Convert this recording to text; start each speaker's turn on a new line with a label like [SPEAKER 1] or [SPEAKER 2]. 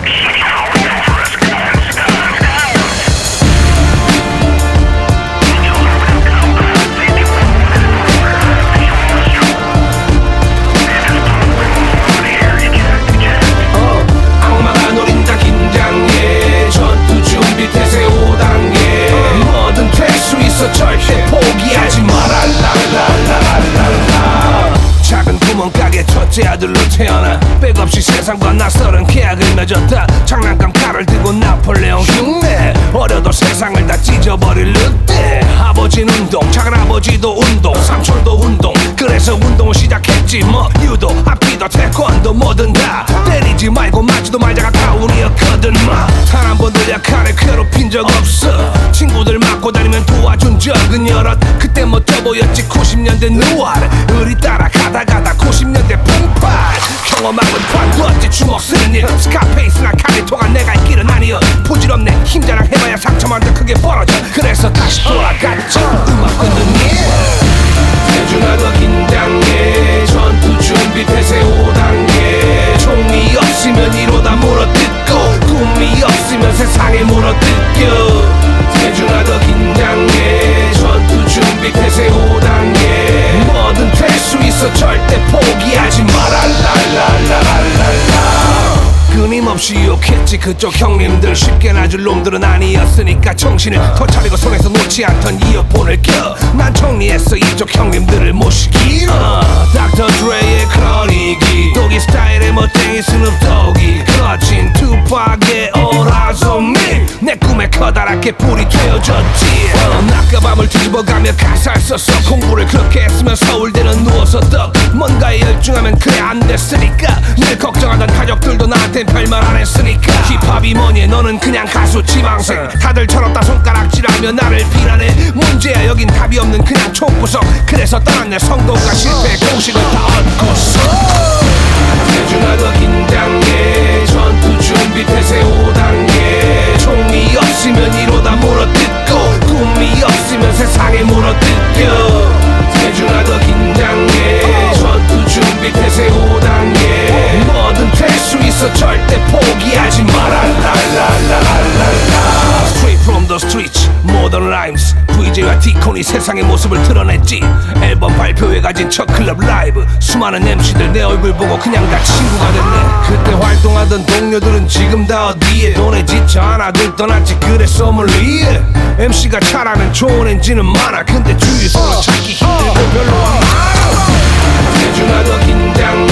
[SPEAKER 1] 절대 포기하지 마라. 작은 구멍가게 첫째 아들로 태어나 백없이 세상과 낯설은 계약을 맺었다. 장난감 칼을 들고 나폴레옹 흉내. 어려도 세상을 다 찢어버릴 늑대. 아버지는 운동, 작은아버지도 운동, 삼촌도 운동. 그래서 운동을 시작했지 뭐. 유도, 합기도, 태권도 뭐든 다. 때리지 말고 맞지도 말자가 가훈이었거든 마. 단 한 번도 약한에 괴롭힌 적 없어. 친구들 맞고 다니면 도와준 적은 여럿. 그때 멋져 보였지 90년대 누아르. 의리 따라가다가다 90년대 풍파. 경험하면 관두었지 주먹 쓰는 일. 스카페이스나 카리토가 내가 할 길은 아니여. 부질없네 힘자랑 해봐야 상처만 더 크게 벌어져. 그래서 다시 돌아갔죠 음악 끊는 일. 대준하고 긴장해. 전투 준비 태세 5단계. 총이 없으면 1호다 물어뜯고 꿈이 없으면 세상에 물어뜯겨. 대준하고 긴장해. 전투 준비 태세 5단계. 뭐든 될 수 있어 절대 포기하지 마라. 끊임없이 욕했지 그쪽 형님들. 쉽게 놔줄 놈들은 아니었으니까 정신을 더 차리고 손에서 놓지 않던 이어폰을 껴. 난 정리했어 이쪽 형님들을 모시기로. 닥터 드레의 크로닉이 독일 스타일의 멋쟁이 스눕독이 거친 투팍의 오라소미. 내 꿈에 커다랗게 불이 되어졌지. 낮과 밤을 뒤집어가며 가사를 썼어. 공부를 그렇게 했으면 서울대는 누워서 떡. 뭔가에 열중하면 그래 안 됐으니까. 늘 걱정하던 가족들도 나한텐 별말 안 했으니까. 힙합이 뭐니 너는 그냥 가수 지망생. 다들 철없다 손가락질하며 나를 비난해. 문제야 여긴 답이 없는 그냥 총구석. 그래서 떠났네 성공과 실패의 공식을 다 얻고서. 대준하고 긴장해. 전투 준비 태세 5단계. 총이 없으면 1호다 물어뜯고 꿈이 없으면 세상에 물어뜯겨. 대준하고 긴장해. 전투 준비 태세 5단계. 뭐든 될 수 있어 절대 포기하지 마라. Straight from the streets, modern rhymes. VJ와 디콘이 세상의 모습을 드러냈지. 앨범 발표회 가진 첫 클럽 라이브. 수많은 MC들 내 얼굴 보고 그냥 다 친구가 됐네. 그때 활동하던 동료들은 지금 다 어디에. 돈에 지쳐 하나둘 떠났지 그래 소믈리에. MC가 잘하면 좋은 엔진은 많아. 근데 주위에서는 찾기 힘들고 별로 안 많아. 대준하고 긴장